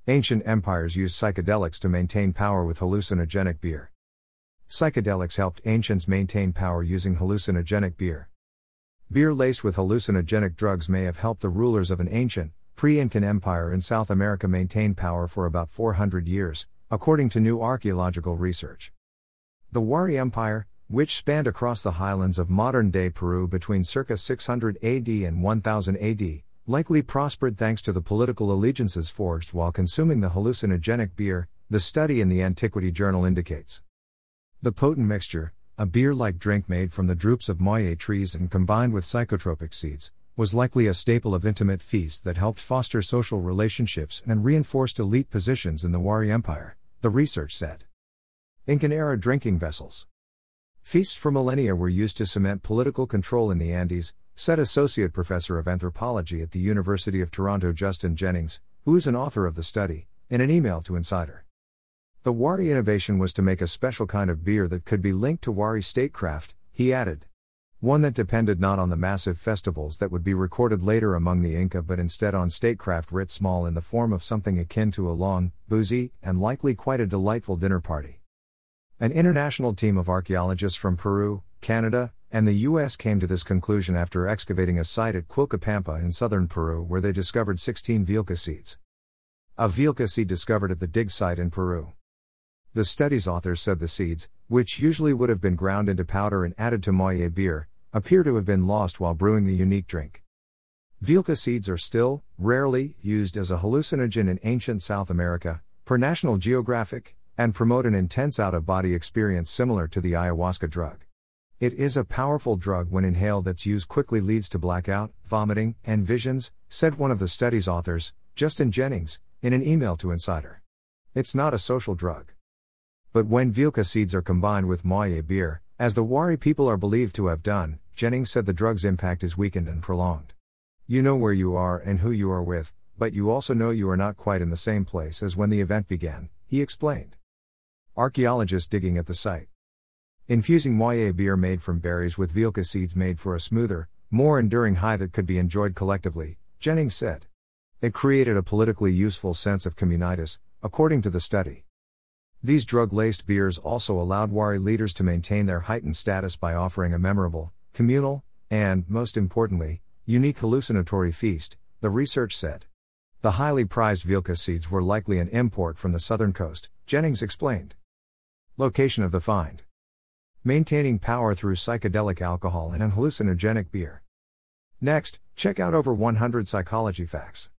Ancient empires used psychedelics to maintain power with hallucinogenic beer. Psychedelics helped ancients maintain power using hallucinogenic beer. Beer laced with hallucinogenic drugs may have helped the rulers of an ancient, pre-Incan empire in South America maintain power for about 400 years, according to new archaeological research. The Wari Empire, which spanned across the highlands of modern-day Peru between circa 600 AD and 1000 AD, likely prospered thanks to the political allegiances forged while consuming the hallucinogenic beer, the study in the Antiquity Journal indicates. The potent mixture, a beer-like drink made from the drupes of moye trees and combined with psychotropic seeds, was likely a staple of intimate feasts that helped foster social relationships and reinforced elite positions in the Wari Empire, the research said. Incan-era drinking vessels. Feasts for millennia were used to cement political control in the Andes, said Associate Professor of Anthropology at the University of Toronto Justin Jennings, who is an author of the study, in an email to Insider. The Wari innovation was to make a special kind of beer that could be linked to Wari statecraft, he added. One that depended not on the massive festivals that would be recorded later among the Inca but instead on statecraft writ small in the form of something akin to a long, boozy, and likely quite a delightful dinner party. An international team of archaeologists from Peru, Canada, and the U.S. came to this conclusion after excavating a site at Quilcapampa in southern Peru where they discovered 16 Vilca seeds. A Vilca seed discovered at the dig site in Peru. The study's authors said the seeds, which usually would have been ground into powder and added to moye beer, appear to have been lost while brewing the unique drink. Vilca seeds are still, rarely, used as a hallucinogen in ancient South America, per National Geographic, and promote an intense out-of-body experience similar to the ayahuasca drug. It is a powerful drug when inhaled that's used quickly leads to blackout, vomiting, and visions, said one of the study's authors, Justin Jennings, in an email to Insider. It's not a social drug. But when Vilca seeds are combined with moye beer, as the Wari people are believed to have done, Jennings said the drug's impact is weakened and prolonged. You know where you are and who you are with, but you also know you are not quite in the same place as when the event began, he explained. Archaeologists digging at the site. Infusing moye beer made from berries with Vilca seeds made for a smoother, more enduring high that could be enjoyed collectively, Jennings said. It created a politically useful sense of communitas, according to the study. These drug-laced beers also allowed Wari leaders to maintain their heightened status by offering a memorable, communal, and, most importantly, unique hallucinatory feast, the research said. The highly prized Vilca seeds were likely an import from the southern coast, Jennings explained. Location of the find. Maintaining power through psychedelic alcohol and hallucinogenic beer. Next, check out over 100 psychology facts.